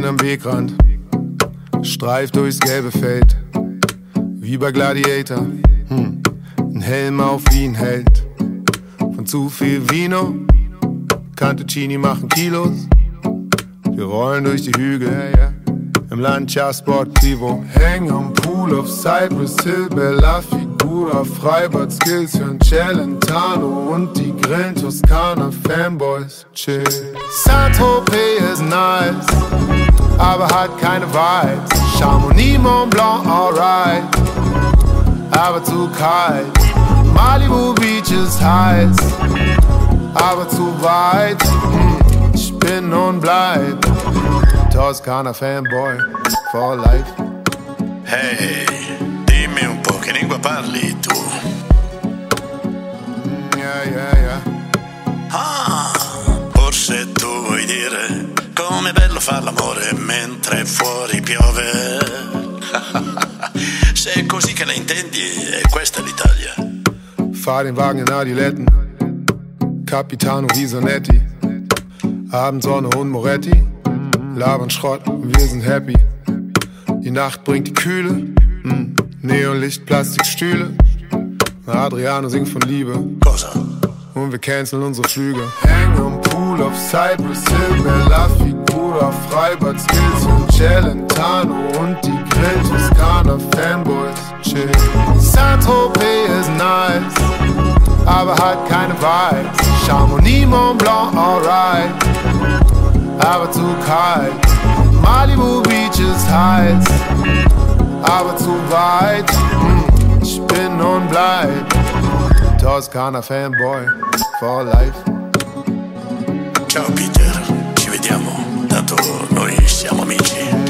bin am Wegrand, streif durchs gelbe Feld, wie bei Gladiator, ein Helm auf wie ein Held. Von zu viel Vino, Cantuccini machen Kilos, wir rollen durch die Hügel, im Lancia Sportivo. Hängen am Pool auf Cypress Hill, Bella Figura, Freibad Skills, hören Celentano und die grillen Toskana, Fanboys, chill. Saint-Tropez ist nice, aber hat keine Vibes. Chamonix, Mont Blanc, alright, aber zu kalt. Malibu Beach ist heiß, aber zu weit. Ich bin und bleib Toskana Fanboy for life. Hey, dimmi un po' che lingua parli tu? Yeah. Ah, forse tu vuoi dire com'è bello far l'amore mentre fuori piove. Se è così che la intendi, è questa l'Italia. Fahr den Wagen in Adiletten, Capitano Visonetti, Abendsonne und Moretti, labern Schrott, wir sind happy. Die Nacht bringt die Kühle, Neonlicht, Plastikstühle. Adriano singt von Liebe, Cosa? und wir canceln unsere Flüge. Hängen am Pool auf Cypress Hill, Bella Figura, Freibad Skills und Celentano und die Grill Toskana Fanboys, chill. Saint-Tropez ist nice, aber hat keine Vibes. Chamonix, Mont Blanc, alright, aber zu kalt. Malibu Beach ist heiß, aber zu weit. Ich bin und bleib Toskana Fanboy for life. Ciao Peter, ci vediamo, tanto noi siamo amici.